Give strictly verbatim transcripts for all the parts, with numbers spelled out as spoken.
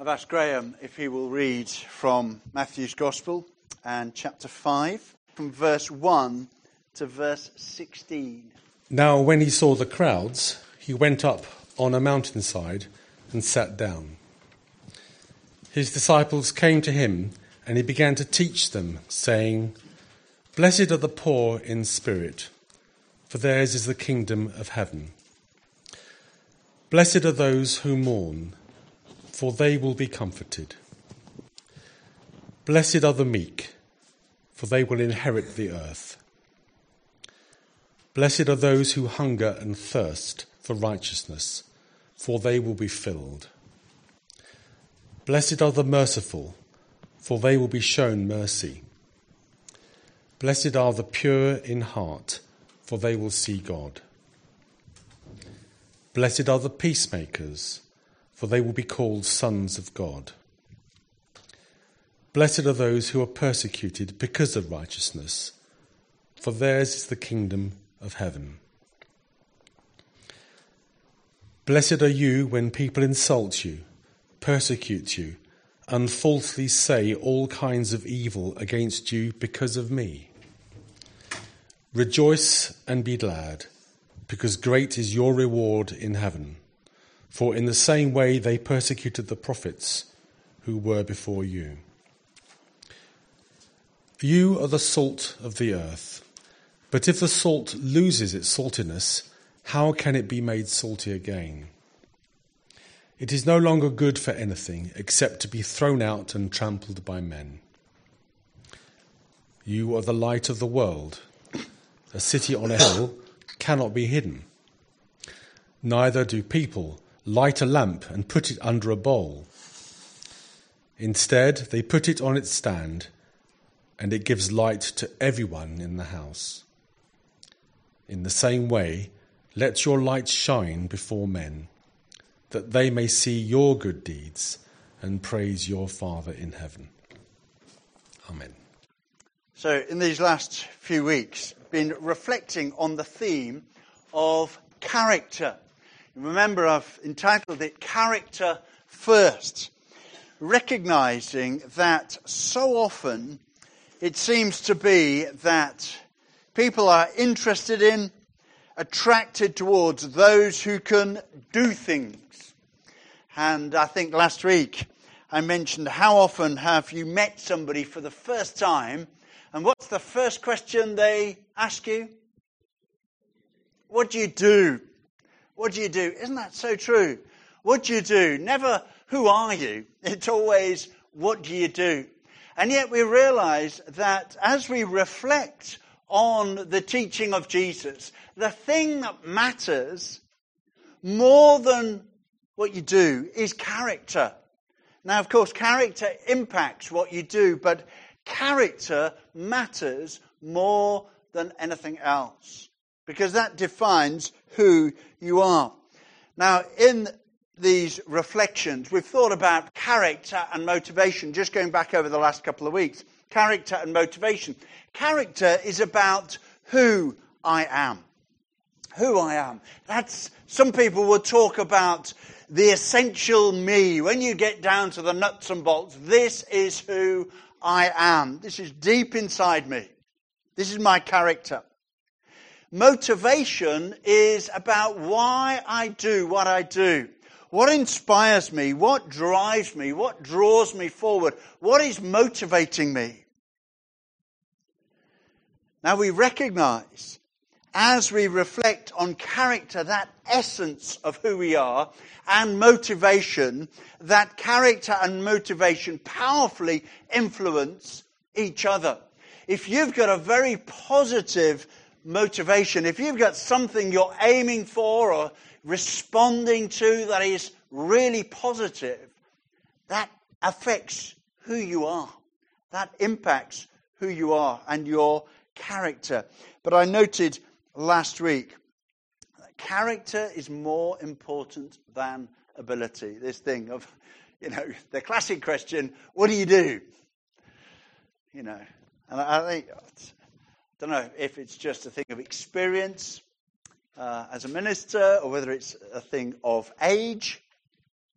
I've asked Graham if he will read from Matthew's Gospel and chapter five, from verse one to verse sixteen. Now when he saw the crowds, he went up on a mountainside and sat down. His disciples came to him, and he began to teach them, saying, "Blessed are the poor in spirit, for theirs is the kingdom of heaven. Blessed are those who mourn, for they will be comforted. Blessed are the meek, for they will inherit the earth. Blessed are those who hunger and thirst for righteousness, for they will be filled. Blessed are the merciful, for they will be shown mercy. Blessed are the pure in heart, for they will see God. Blessed are the peacemakers, for they will be called sons of God. Blessed are those who are persecuted because of righteousness, for theirs is the kingdom of heaven. Blessed are you when people insult you, persecute you, and falsely say all kinds of evil against you because of me. Rejoice and be glad, because great is your reward in heaven. For in the same way they persecuted the prophets who were before you. You are the salt of the earth, but if the salt loses its saltiness, how can it be made salty again? It is no longer good for anything except to be thrown out and trampled by men. You are the light of the world. A city on a hill cannot be hidden. Neither do people light a lamp and put it under a bowl. Instead, they put it on its stand, and it gives light to everyone in the house. In the same way, let your light shine before men, that they may see your good deeds and praise your Father in heaven." Amen. So in these last few weeks, I've been reflecting on the theme of character. Remember, I've entitled it Character First, recognizing that so often it seems to be that people are interested in, attracted towards those who can do things. And I think last week I mentioned, how often have you met somebody for the first time, and what's the first question they ask you? What do you do? What do you do? Isn't that so true? What do you do? Never, who are you? It's always, what do you do? And yet we realize that as we reflect on the teaching of Jesus, the thing that matters more than what you do is character. Now, of course, character impacts what you do, but character matters more than anything else, because that defines who you are. Now, in these reflections, we've thought about character and motivation, just going back over the last couple of weeks. Character and motivation. Character is about who I am. Who I am. That's, some people will talk about the essential me. When you get down to the nuts and bolts, this is who I am. This is deep inside me. This is my character. Motivation is about why I do what I do. What inspires me? What drives me? What draws me forward? What is motivating me? Now we recognize, as we reflect on character, that essence of who we are, and motivation, that character and motivation powerfully influence each other. If you've got a very positive motivation, if you've got something you're aiming for or responding to that is really positive, that affects who you are. That impacts who you are and your character. But I noted last week that character is more important than ability. This thing of, you know, the classic question, what do you do? You know, and I think, I don't know if it's just a thing of experience uh, as a minister, or whether it's a thing of age.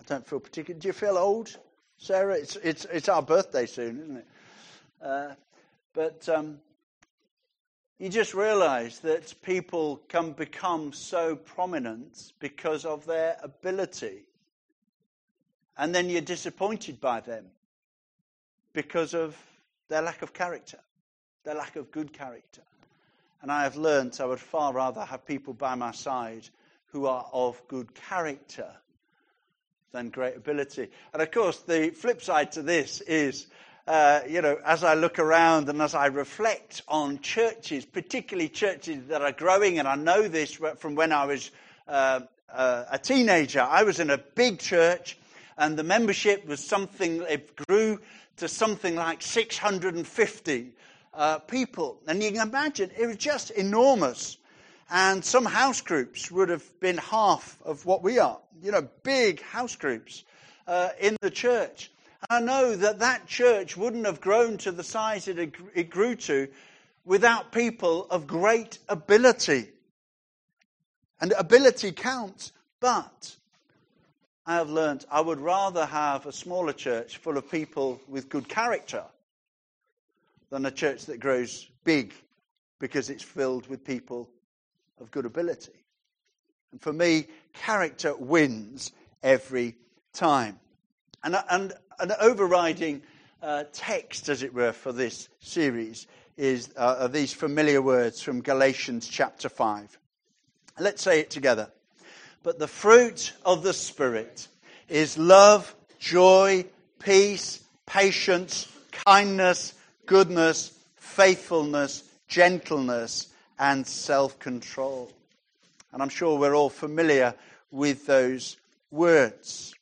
I don't feel particularly... Do you feel old, Sarah? It's it's it's our birthday soon, isn't it? Uh, but um, you just realise that people can become so prominent because of their ability. And then you're disappointed by them because of their lack of character, their lack of good character. And I have learnt I would far rather have people by my side who are of good character than great ability. And of course, the flip side to this is, uh, you know, as I look around and as I reflect on churches, particularly churches that are growing, and I know this from when I was uh, uh, a teenager. I was in a big church, and the membership was something, it grew to something like six hundred fifty uh, people. And you can imagine, it was just enormous. And some house groups would have been half of what we are. You know, big house groups uh, in the church. And I know that that church wouldn't have grown to the size it, it grew to without people of great ability. And ability counts, but I have learnt I would rather have a smaller church full of people with good character than a church that grows big because it's filled with people of good ability. And for me, character wins every time. And, and an overriding uh, text, as it were, for this series is uh, are these familiar words from Galatians chapter five. Let's say it together. But the fruit of the Spirit is love, joy, peace, patience, kindness, goodness, faithfulness, gentleness, and self-control. And I'm sure we're all familiar with those words.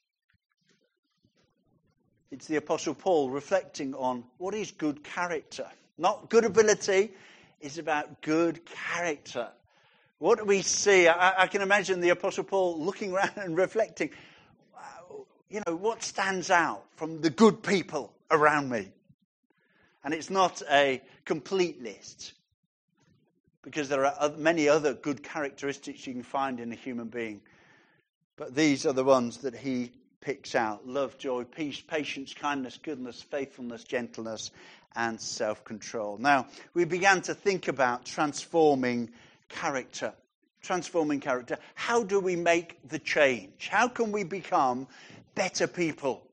It's the Apostle Paul reflecting on what is good character. Not good ability, it's about good character. What do we see? I, I can imagine the Apostle Paul looking around and reflecting, you know, what stands out from the good people around me? And it's not a complete list, because there are many other good characteristics you can find in a human being. But these are the ones that he picks out. Love, joy, peace, patience, kindness, goodness, faithfulness, gentleness, and self-control. Now, we began to think about transforming character. Transforming character. How do we make the change? How can we become better people?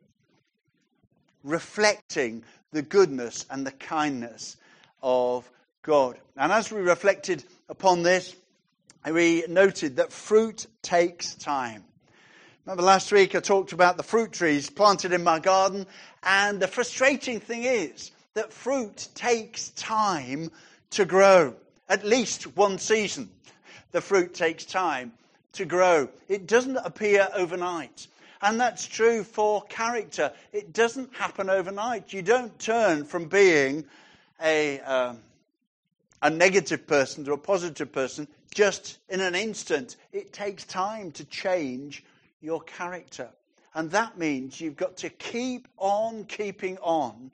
Reflecting the goodness and the kindness of God. And as we reflected upon this, we noted that fruit takes time. Remember last week I talked about the fruit trees planted in my garden, and the frustrating thing is that fruit takes time to grow. At least one season, the fruit takes time to grow. It doesn't appear overnight. And that's true for character. It doesn't happen overnight. You don't turn from being a... Um, a negative person to a positive person just in an instant. It takes time to change your character. And that means you've got to keep on keeping on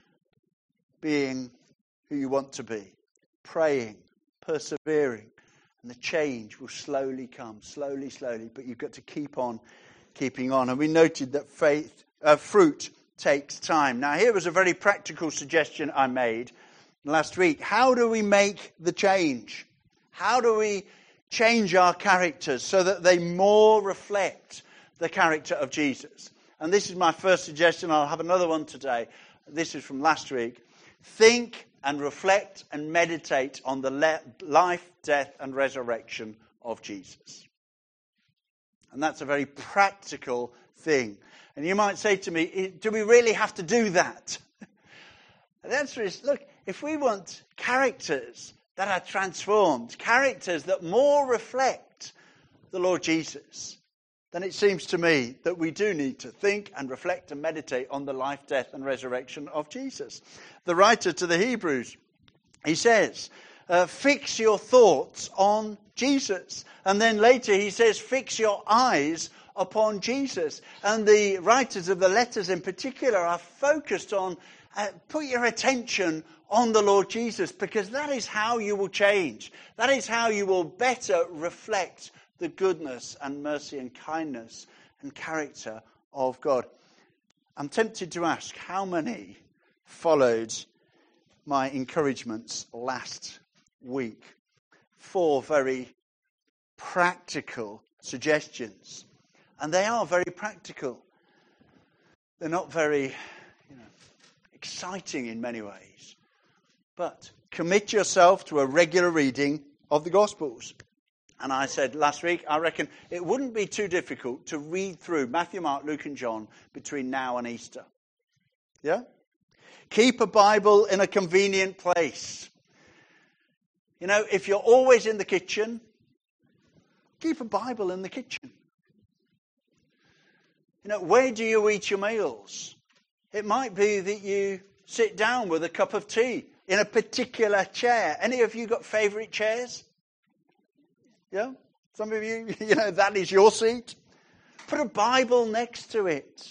being who you want to be. Praying, persevering. And the change will slowly come, slowly, slowly. But you've got to keep on keeping on. And we noted that faith, uh, fruit takes time. Now here was a very practical suggestion I made last week. How do we make the change? How do we change our characters so that they more reflect the character of Jesus? And this is my first suggestion. I'll have another one today. This is from last week. Think and reflect and meditate on the le- life, death, and resurrection of Jesus. And that's a very practical thing. And you might say to me, do we really have to do that? The answer is, look, if we want characters that are transformed, characters that more reflect the Lord Jesus, then it seems to me that we do need to think and reflect and meditate on the life, death, and resurrection of Jesus. The writer to the Hebrews, he says, uh, fix your thoughts on Jesus. And then later he says, fix your eyes upon Jesus. And the writers of the letters in particular are focused on uh, put your attention on the Lord Jesus, because that is how you will change. That is how you will better reflect the goodness and mercy and kindness and character of God. I'm tempted to ask how many followed my encouragements last week. Four very practical suggestions. And they are very practical. They're not very, you know, exciting in many ways. But commit yourself to a regular reading of the Gospels. And I said last week, I reckon it wouldn't be too difficult to read through Matthew, Mark, Luke and John between now and Easter. Yeah? Keep a Bible in a convenient place. You know, if you're always in the kitchen, keep a Bible in the kitchen. You know, where do you eat your meals? It might be that you sit down with a cup of tea in a particular chair. Any of you got favourite chairs? Yeah? Some of you, you know, that is your seat. Put a Bible next to it.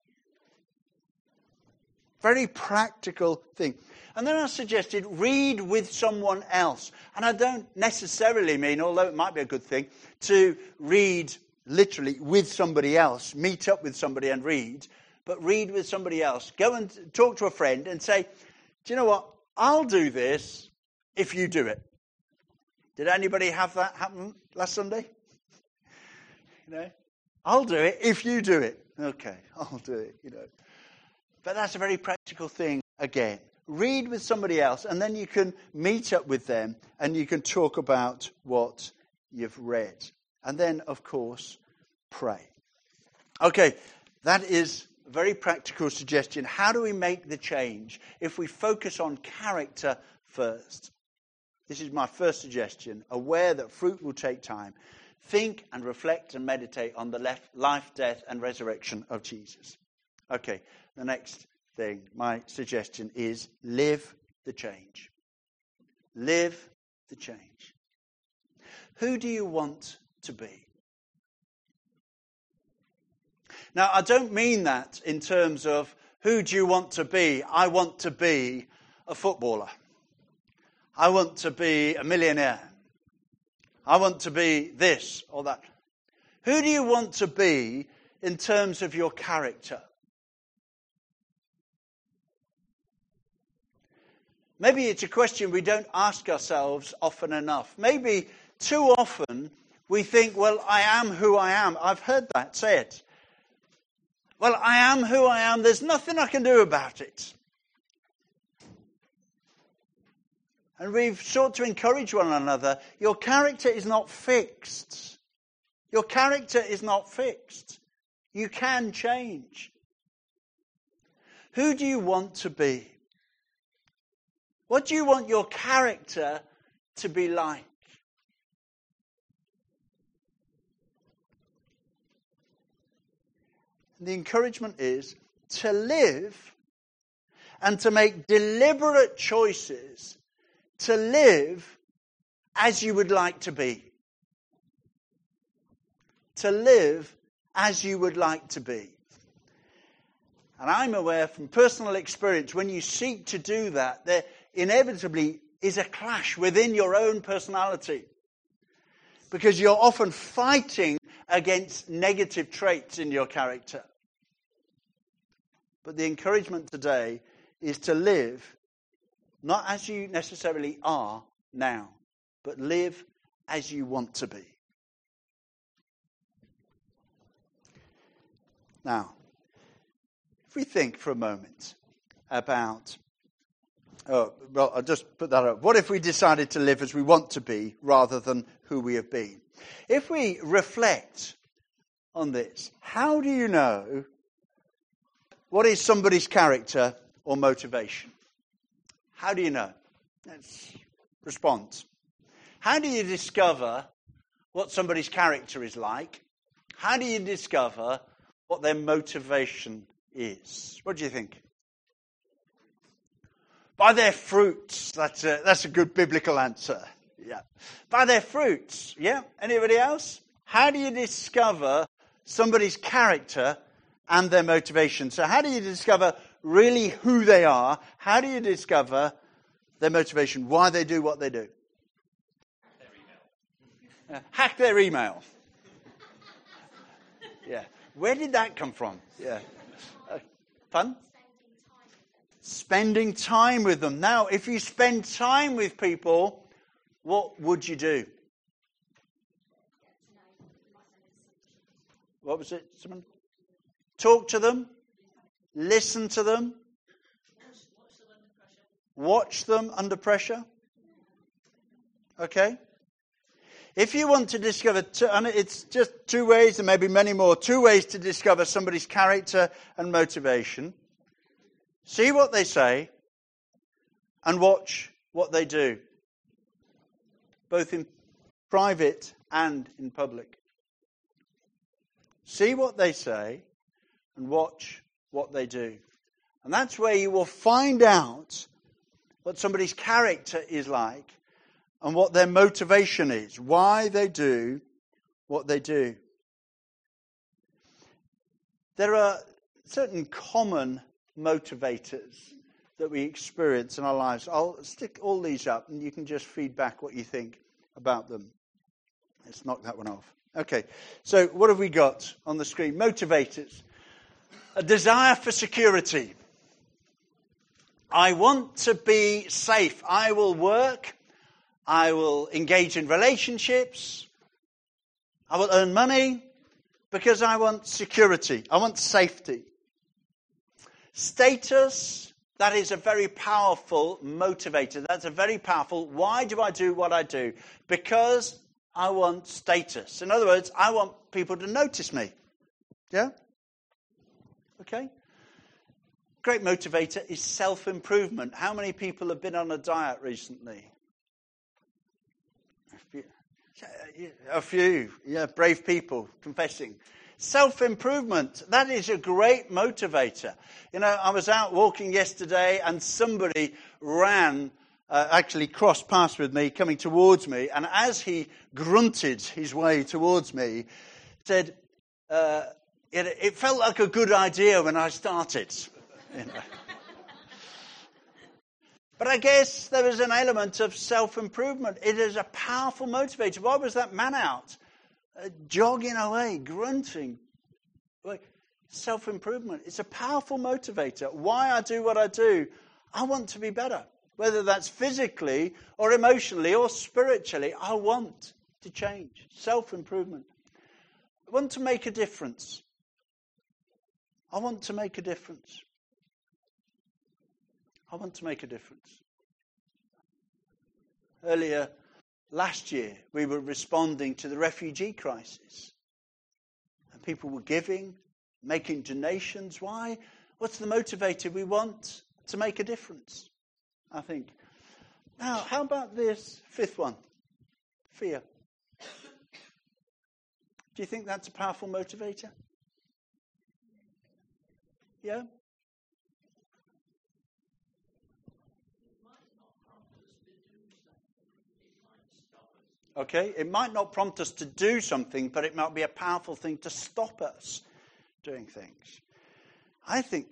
Very practical thing. And then I suggested read with someone else. And I don't necessarily mean, although it might be a good thing, to read literally with somebody else. Meet up with somebody and read. But read with somebody else. Go and talk to a friend and say, do you know what? I'll do this if you do it. Did anybody have that happen last Sunday? You know, I'll do it if you do it. Okay, I'll do it, you know. But that's a very practical thing again. Read with somebody else and then you can meet up with them and you can talk about what you've read. And then, of course, pray. Okay, that is a very practical suggestion. How do we make the change if we focus on character first? This is my first suggestion. Aware that fruit will take time. Think and reflect and meditate on the life, death, and resurrection of Jesus. Okay, the next thing, my suggestion is live the change. Live the change. Who do you want to be? Now, I don't mean that in terms of who do you want to be? I want to be a footballer. I want to be a millionaire. I want to be this or that. Who do you want to be in terms of your character? Maybe it's a question we don't ask ourselves often enough. Maybe too often we think, well, I am who I am. I've heard that said. Well, I am who I am. There's nothing I can do about it. And we've sought to encourage one another. Your character is not fixed. Your character is not fixed. You can change. Who do you want to be? What do you want your character to be like? And the encouragement is to live and to make deliberate choices to live as you would like to be. To live as you would like to be. And I'm aware from personal experience, when you seek to do that, there inevitably is a clash within your own personality. Because you're often fighting against negative traits in your character. But the encouragement today is to live not as you necessarily are now, but live as you want to be. Now, if we think for a moment about, oh, well, I'll just put that up. What if we decided to live as we want to be rather than who we have been? If we reflect on this, how do you know what is somebody's character or motivation? How do you know? Let's respond. How do you discover what somebody's character is like? How do you discover what their motivation is? What do you think? By their fruits. That's a, that's a good biblical answer. Yeah. By their fruits. Yeah. Anybody else? How do you discover somebody's character and their motivation? So how do you discover really who they are? How do you discover their motivation? Why they do what they do? Their email. Uh, hack their email. Yeah. Where did that come from? Yeah. Uh, fun? Spending time with them. Now, if you spend time with people, what would you do? What was it? Someone? Talk to them. Listen to them. Watch them under pressure. Okay? If you want to discover, two, and it's just two ways, and maybe many more, two ways to discover somebody's character and motivation. See what they say and watch what they do, both in private and in public. See what they say and watch what they do. And that's where you will find out what somebody's character is like and what their motivation is, why they do what they do. There are certain common motivators that we experience in our lives. I'll stick all these up and you can just feed back what you think about them. Let's knock that one off. Okay, so what have we got on the screen? Motivators. A desire for security. I want to be safe. I will work. I will engage in relationships. I will earn money because I want security. I want safety. Status, that is a very powerful motivator. That's a very powerful, why do I do what I do? Because I want status. In other words, I want people to notice me. Yeah? Okay? Great motivator is self-improvement. How many people have been on a diet recently? A few. A few. Yeah, brave people confessing. Self-improvement, that is a great motivator. You know, I was out walking yesterday and somebody ran, uh, actually crossed paths with me, coming towards me. And as he grunted his way towards me, said, uh, it, it felt like a good idea when I started. You know. But I guess there is an element of self-improvement. It is a powerful motivator. Why was that man out? Uh, jogging away, grunting. Self-improvement. It's a powerful motivator. Why I do what I do. I want to be better. Whether that's physically or emotionally or spiritually, I want to change. Self-improvement. I want to make a difference. I want to make a difference. I want to make a difference. Earlier last year, we were responding to the refugee crisis. And people were giving, making donations. Why? What's the motivator? We want to make a difference, I think. Now, how about this fifth one? Fear. Do you think that's a powerful motivator? Yeah? Okay, it might not prompt us to do something, but it might be a powerful thing to stop us doing things. I think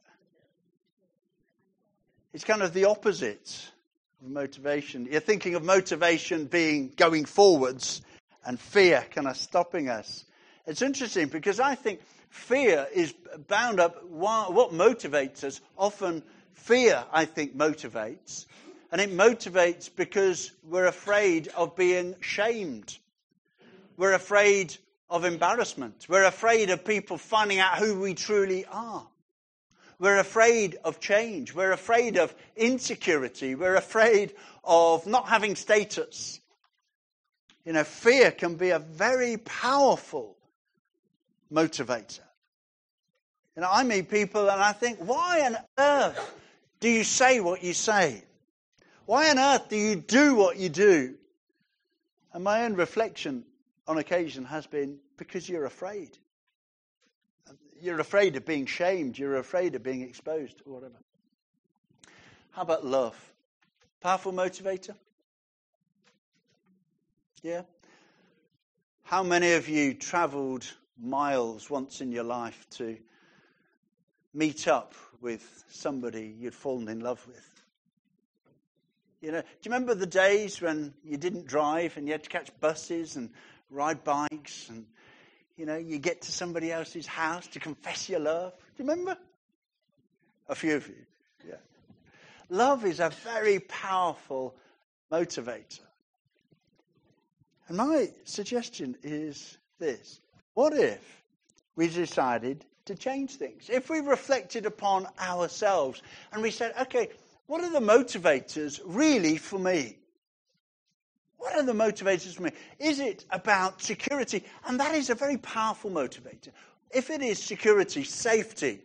it's kind of the opposite of motivation. You're thinking of motivation being going forwards and fear kind of stopping us. It's interesting because I think fear is bound up, what motivates us, often fear, I think, motivates. And it motivates because we're afraid of being shamed. We're afraid of embarrassment. We're afraid of people finding out who we truly are. We're afraid of change. We're afraid of insecurity. We're afraid of not having status. You know, fear can be a very powerful motivator. You know, I meet people and I think, why on earth do you say what you say? Why on earth do you do what you do? And my own reflection on occasion has been because you're afraid. You're afraid of being shamed. You're afraid of being exposed or whatever. How about love? Powerful motivator? Yeah? How many of you travelled miles once in your life to meet up with somebody you'd fallen in love with? You know, do you remember the days when you didn't drive and you had to catch buses and ride bikes and You know, you get to somebody else's house to confess your love. Do you remember? A few of you. Yeah. Love is a very powerful motivator. And my suggestion is this. What if we decided to change things? If we reflected upon ourselves and we said, okay, what are the motivators really for me? What are the motivators for me? Is it about security? And that is a very powerful motivator. If it is security, safety,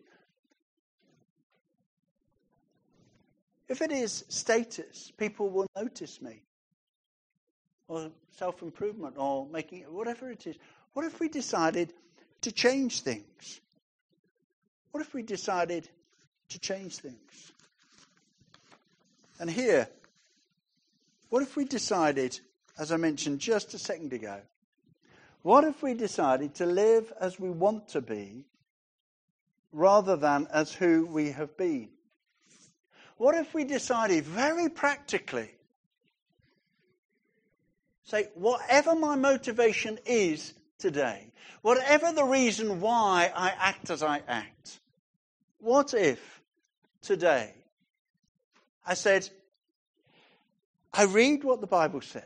if it is status, people will notice me, or self-improvement, or making it, whatever it is. What if we decided to change things? What if we decided to change things? And here, what if we decided, as I mentioned just a second ago, what if we decided to live as we want to be rather than as who we have been? What if we decided very practically, say, whatever my motivation is today, whatever the reason why I act as I act, what if today I said, I read what the Bible says,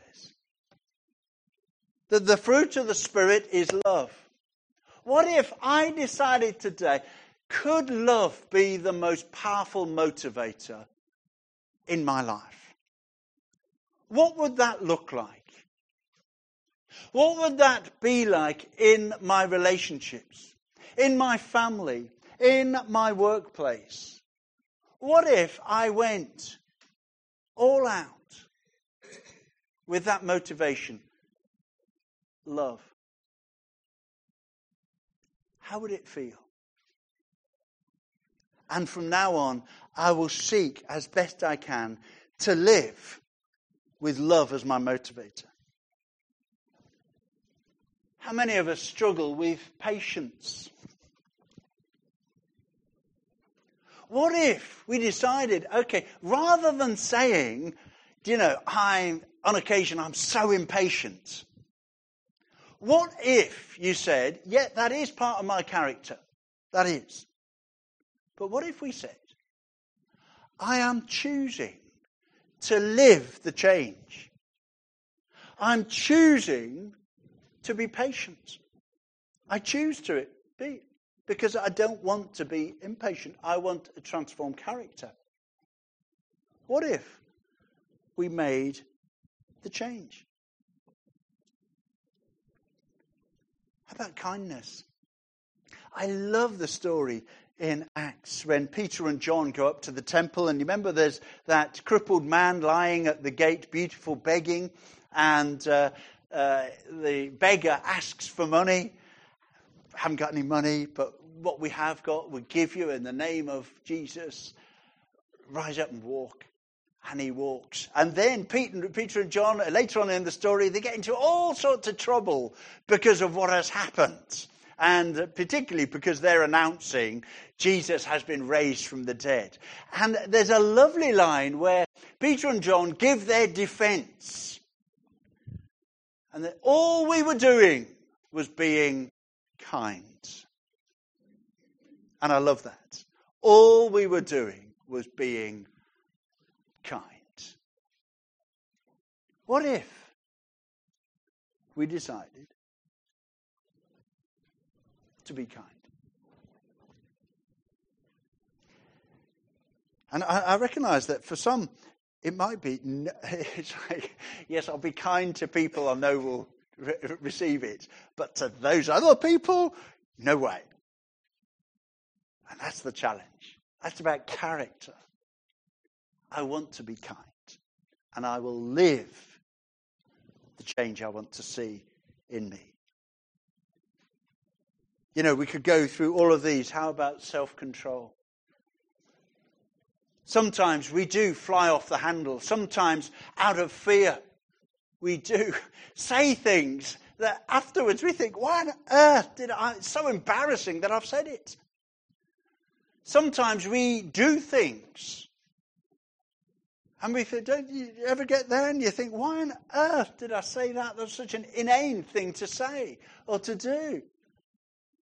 that the fruit of the Spirit is love. What if I decided today, could love be the most powerful motivator in my life? What would that look like? What would that be like in my relationships, in my family, in my workplace? What if I went all out with that motivation? Love. How would it feel? And from now on, I will seek as best I can to live with love as my motivator. How many of us struggle with patience? What if we decided, okay, rather than saying, you know, I'm, on occasion I'm so impatient. What if you said, yeah, that is part of my character. That is. But what if we said, I am choosing to live the change. I'm choosing to be patient. I choose to be, because I don't want to be impatient. I want a transformed character. What if we made the change? How about kindness? I love the story in Acts when Peter and John go up to the temple, and you remember there's that crippled man lying at the gate, beautiful, begging, and uh, uh, the beggar asks for money. Haven't got any money, but what we have got we give you in the name of Jesus. Rise up and walk. And he walks. And then Peter, Peter and John, later on in the story, they get into all sorts of trouble because of what has happened. And particularly because they're announcing Jesus has been raised from the dead. And there's a lovely line where Peter and John give their defense. And that all we were doing was being kind. And I love that. All we were doing was being kind. What if we decided to be kind? And I, I recognize that for some, it might be, it's like, yes, I'll be kind to people I know will re- receive it. But to those other people, no way. And that's the challenge. That's about character. I want to be kind. And I will live the change I want to see in me. You know, we could go through all of these. How about self-control? Sometimes we do fly off the handle. Sometimes out of fear, we do say things that afterwards we think, why on earth did I? It's so embarrassing that I've said it. Sometimes we do things. And we think, don't you ever get there and you think, why on earth did I say that? That's such an inane thing to say or to do.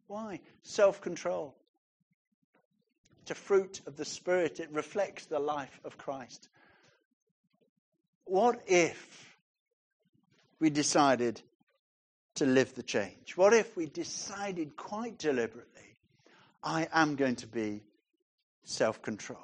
Why? Self-control. It's a fruit of the Spirit. It reflects the life of Christ. What if we decided to live the change? What if we decided quite deliberately, I am going to be self-controlled?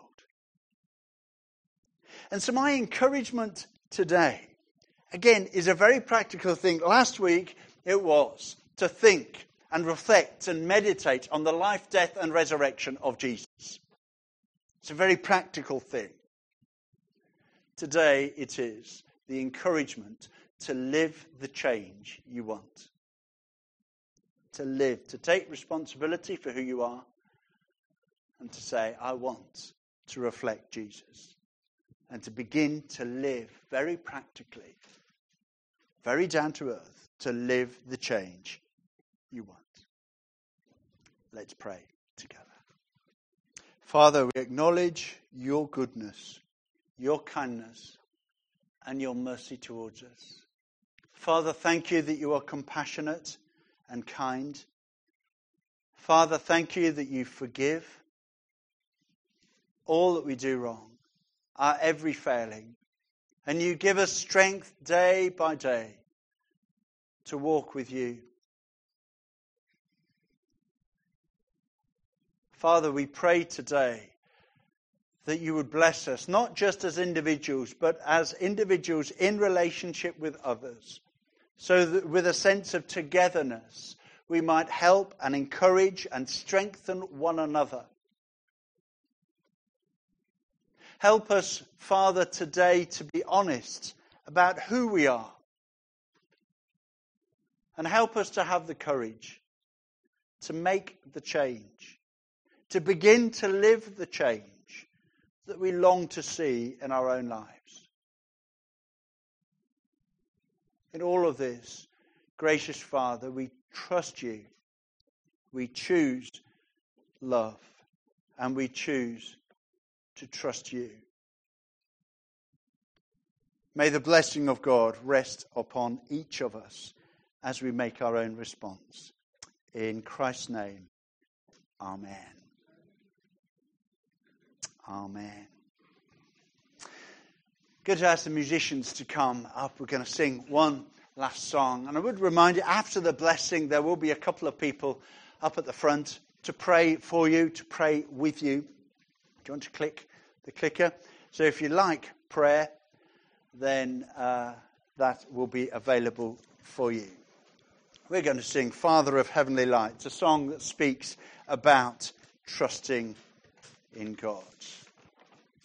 And so my encouragement today, again, is a very practical thing. Last week it was to think and reflect and meditate on the life, death and resurrection of Jesus. It's a very practical thing. Today it is the encouragement to live the change you want. To live, to take responsibility for who you are and to say, I want to reflect Jesus. And to begin to live very practically, very down to earth, to live the change you want. Let's pray together. Father, we acknowledge your goodness, your kindness, and your mercy towards us. Father, thank you that you are compassionate and kind. Father, thank you that you forgive all that we do wrong, our every failing, and you give us strength day by day to walk with you. Father, we pray today that you would bless us, not just as individuals, but as individuals in relationship with others, so that with a sense of togetherness, we might help and encourage and strengthen one another. Help us, Father, today to be honest about who we are. And help us to have the courage to make the change, to begin to live the change that we long to see in our own lives. In all of this, gracious Father, we trust you. We choose love, and we choose to trust you. May the blessing of God rest upon each of us as we make our own response. In Christ's name, amen. Amen. Good to ask the musicians to come up. We're going to sing one last song. And I would remind you, after the blessing, there will be a couple of people up at the front to pray for you, to pray with you. Do you want to click the clicker? So if you like prayer, then uh, that will be available for you. We're going to sing Father of Heavenly Light. It's a song that speaks about trusting in God.